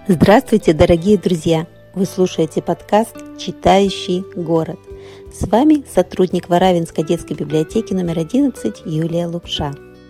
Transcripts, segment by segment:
Здравствуйте, дорогие друзья! Вы слушаете подкаст «Читающий город». С вами сотрудник Варавинской детской библиотеки номер 11 Юлия Лукша.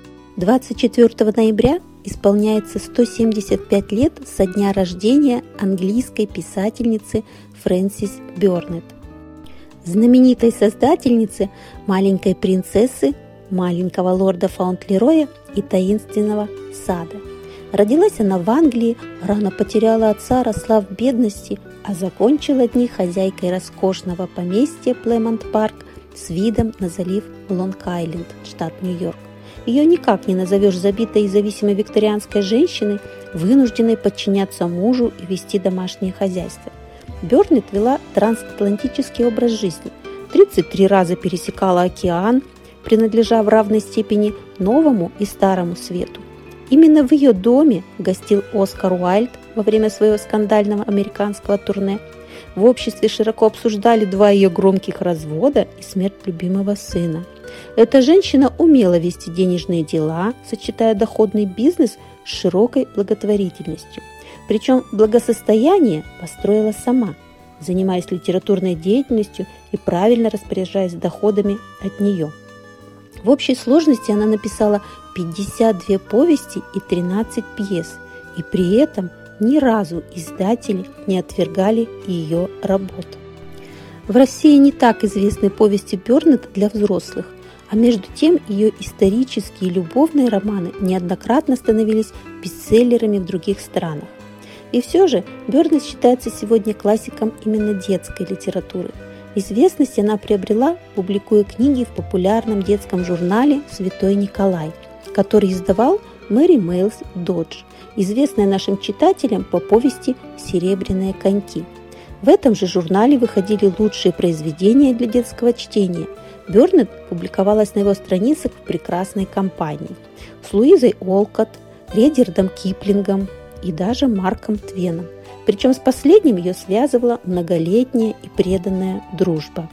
24 ноября исполняется 175 лет со дня рождения английской писательницы Фрэнсис Бёрнетт, знаменитой создательницы «Маленькой принцессы», «Маленького лорда Фаунтлероя» и «Таинственного сада». Родилась она в Англии, рано потеряла отца, росла в бедности, а закончила дни хозяйкой роскошного поместья Племонт-парк с видом на залив Лонг-Айленд, штат Нью-Йорк. Ее никак не назовешь забитой и зависимой викторианской женщиной, вынужденной подчиняться мужу и вести домашнее хозяйство. Бёрнетт вела трансатлантический образ жизни. 33 раза пересекала океан, принадлежа в равной степени новому и старому свету. Именно в ее доме гостил Оскар Уайльд во время своего скандального американского турне. В обществе широко обсуждали 2 ее громких развода и смерть любимого сына. Эта женщина умела вести денежные дела, сочетая доходный бизнес с широкой благотворительностью. Причем благосостояние построила сама, занимаясь литературной деятельностью и правильно распоряжаясь доходами от нее. В общей сложности она написала 52 повести и 13 пьес, и при этом ни разу издатели не отвергали ее работ. В России не так известны повести Бёрнетт для взрослых, а между тем ее исторические и любовные романы неоднократно становились бестселлерами в других странах. И все же Бёрнетт считается сегодня классиком именно детской литературы. Известность она приобрела, публикуя книги в популярном детском журнале «Святой Николай», который издавал Мэри Мейлс Додж, известная нашим читателям по повести «Серебряные коньки». В этом же журнале выходили лучшие произведения для детского чтения. Бёрнетт публиковалась на его страницах в прекрасной компании с Луизой Олкотт, Редьярдом Киплингом и даже Марком Твеном. Причем с последним ее связывала многолетняя и преданная дружба.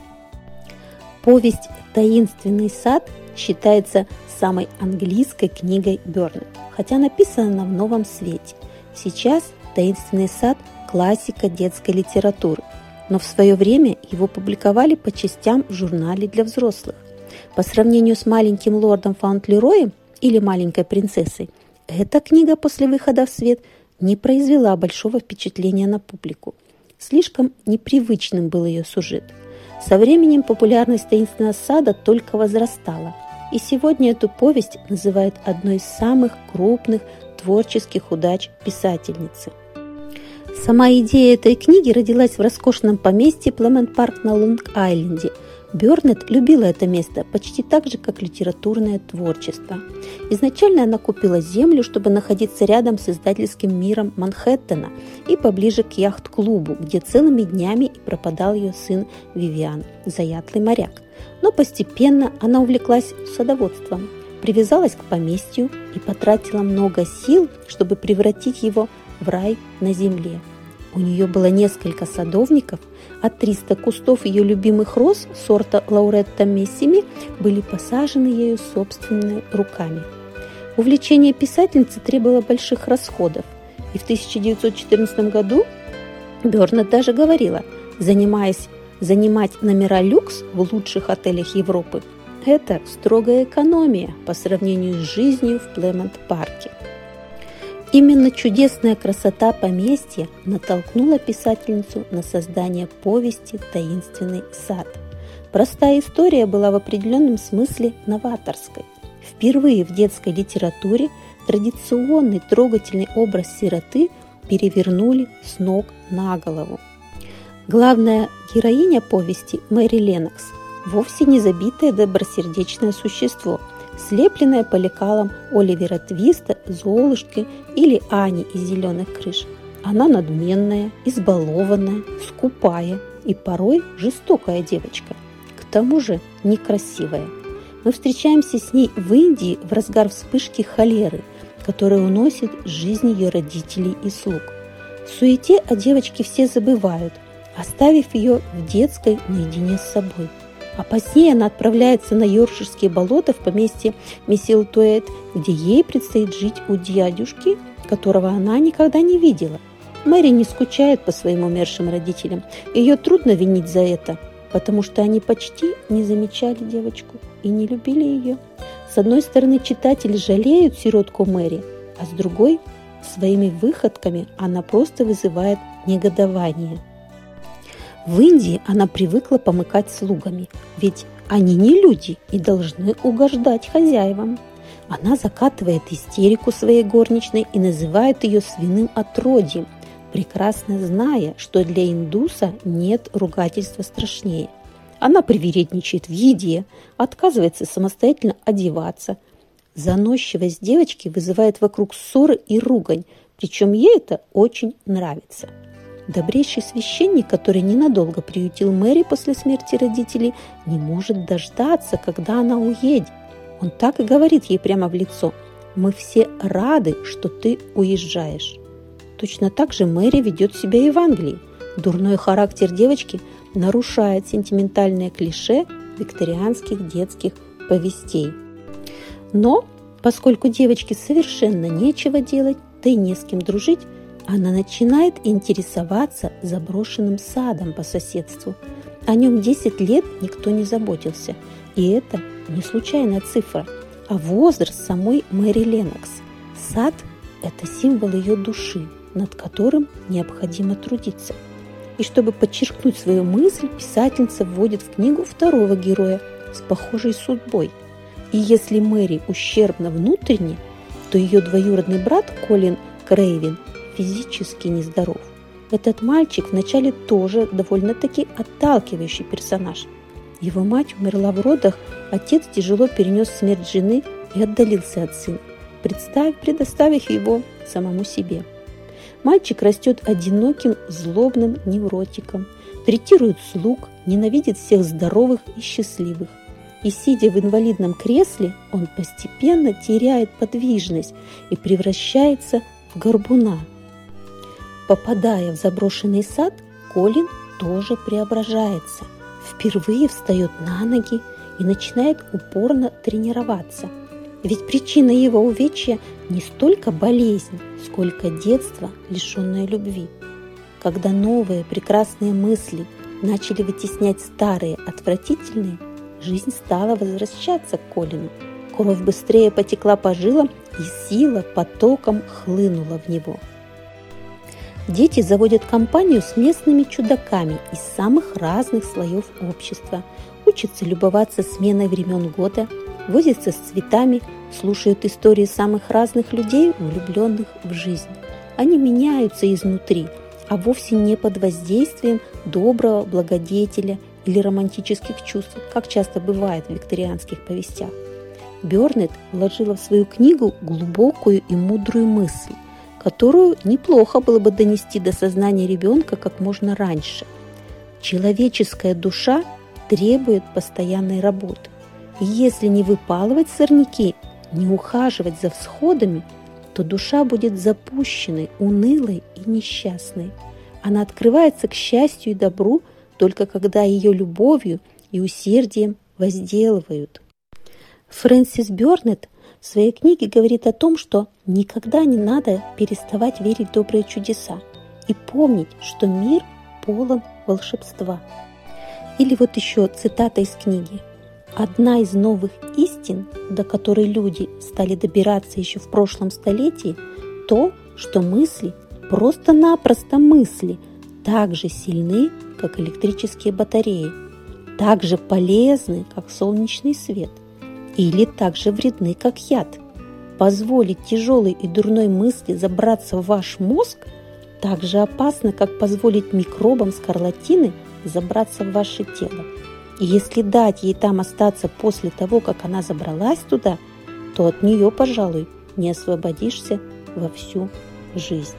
Повесть «Таинственный сад» считается самой английской книгой Бёрнетт, хотя написана она в новом свете. Сейчас «Таинственный сад» – классика детской литературы, но в свое время его публиковали по частям в журнале для взрослых. По сравнению с «Маленьким лордом Фаунтлероем» или «Маленькой принцессой», эта книга после выхода в свет не произвела большого впечатления на публику. Слишком непривычным был ее сюжет. Со временем популярность «Таинственного сада» только возрастала, и сегодня эту повесть называют одной из самых крупных творческих удач писательницы. Сама идея этой книги родилась в роскошном поместье Племонт-парк на Лонг-Айленде. Бёрнетт любила это место почти так же, как литературное творчество. Изначально она купила землю, чтобы находиться рядом с издательским миром Манхэттена и поближе к яхт-клубу, где целыми днями и пропадал ее сын Вивиан, заядлый моряк. Но постепенно она увлеклась садоводством, привязалась к поместью и потратила много сил, чтобы превратить его в рай на земле. У нее было несколько садовников, а 300 кустов ее любимых роз сорта Лауретта Мессими были посажены ею собственными руками. Увлечение писательницы требовало больших расходов, и в 1914 году Бёрнетт даже говорила, занимать номера люкс в лучших отелях Европы – это строгая экономия по сравнению с жизнью в Племонт-парке. Именно чудесная красота поместья натолкнула писательницу на создание повести «Таинственный сад». Простая история была в определенном смысле новаторской. Впервые в детской литературе традиционный трогательный образ сироты перевернули с ног на голову. Главная героиня повести Мэри Леннокс вовсе не забитое добросердечное существо, слепленная по лекалам Оливера Твиста, Золушки или Ани из «Зеленых крыш». Она надменная, избалованная, скупая и порой жестокая девочка. К тому же некрасивая. Мы встречаемся с ней в Индии в разгар вспышки холеры, которая уносит жизнь ее родителей и слуг. В суете о девочке все забывают, оставив ее в детской наедине с собой. А позднее она отправляется на Йоркширские болота в поместье Мисселтуэйт, где ей предстоит жить у дядюшки, которого она никогда не видела. Мэри не скучает по своим умершим родителям. Ее трудно винить за это, потому что они почти не замечали девочку и не любили ее. С одной стороны, читатели жалеют сиротку Мэри, а с другой, своими выходками она просто вызывает негодование. В Индии она привыкла помыкать слугами, ведь они не люди и должны угождать хозяевам. Она закатывает истерику своей горничной и называет ее свиным отродьем, прекрасно зная, что для индуса нет ругательства страшнее. Она привередничает в еде, отказывается самостоятельно одеваться. Заносчивость девочки вызывает вокруг ссоры и ругань, причем ей это очень нравится. Добрейший священник, который ненадолго приютил Мэри после смерти родителей, не может дождаться, когда она уедет. Он так и говорит ей прямо в лицо: «Мы все рады, что ты уезжаешь». Точно так же Мэри ведет себя и в Англии. Дурной характер девочки нарушает сентиментальные клише викторианских детских повестей. Но, поскольку девочке совершенно нечего делать, да и не с кем дружить, она начинает интересоваться заброшенным садом по соседству. О нем 10 лет никто не заботился. И это не случайная цифра, а возраст самой Мэри Леннокс. Сад – это символ ее души, над которым необходимо трудиться. И чтобы подчеркнуть свою мысль, писательница вводит в книгу второго героя с похожей судьбой. И если Мэри ущербна внутренне, то ее двоюродный брат Колин Крейвен физически нездоров. Этот мальчик вначале тоже довольно-таки отталкивающий персонаж. Его мать умерла в родах, отец тяжело перенес смерть жены и отдалился от сына, предоставив его самому себе. Мальчик растет одиноким, злобным невротиком, третирует слуг, ненавидит всех здоровых и счастливых. И, сидя в инвалидном кресле, он постепенно теряет подвижность и превращается в горбуна. Попадая в заброшенный сад, Колин тоже преображается. Впервые встает на ноги и начинает упорно тренироваться. Ведь причина его увечья не столько болезнь, сколько детство, лишенное любви. Когда новые прекрасные мысли начали вытеснять старые отвратительные, жизнь стала возвращаться к Колину. Кровь быстрее потекла по жилам, и сила потоком хлынула в него. Дети заводят компанию с местными чудаками из самых разных слоев общества, учатся любоваться сменой времен года, возятся с цветами, слушают истории самых разных людей, влюбленных в жизнь. Они меняются изнутри, а вовсе не под воздействием доброго благодетеля или романтических чувств, как часто бывает в викторианских повестях. Бёрнетт вложила в свою книгу глубокую и мудрую мысль, которую неплохо было бы донести до сознания ребенка как можно раньше. Человеческая душа требует постоянной работы. И если не выпалывать сорняки, не ухаживать за всходами, то душа будет запущенной, унылой и несчастной. Она открывается к счастью и добру только когда ее любовью и усердием возделывают. Фрэнсис Бёрнетт в своей книге говорит о том, что никогда не надо переставать верить в добрые чудеса и помнить, что мир полон волшебства. Или вот еще цитата из книги. «Одна из новых истин, до которой люди стали добираться еще в прошлом столетии, то, что мысли, просто-напросто мысли, так же сильны, как электрические батареи, так же полезны, как солнечный свет, или так же вредны, как яд. Позволить тяжелой и дурной мысли забраться в ваш мозг так же опасно, как позволить микробам скарлатины забраться в ваше тело. И если дать ей там остаться после того, как она забралась туда, то от нее, пожалуй, не освободишься во всю жизнь».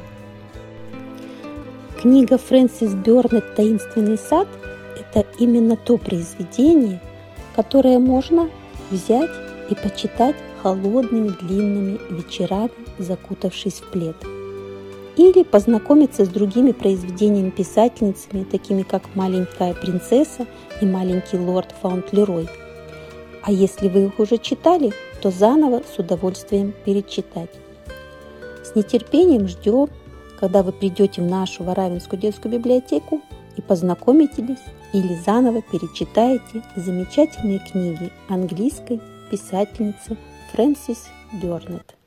Книга Фрэнсис Бёрнетт «Таинственный сад» – это именно то произведение, которое можно взять и почитать холодными длинными вечерами, закутавшись в плед. Или познакомиться с другими произведениями писательницами, такими как «Маленькая принцесса» и «Маленький лорд Фаунтлерой». А если вы их уже читали, то заново с удовольствием перечитать. С нетерпением ждем когда вы придете в нашу Варавинскую детскую библиотеку и познакомитесь или заново перечитаете замечательные книги английской писательницы Фрэнсис Бёрнетт.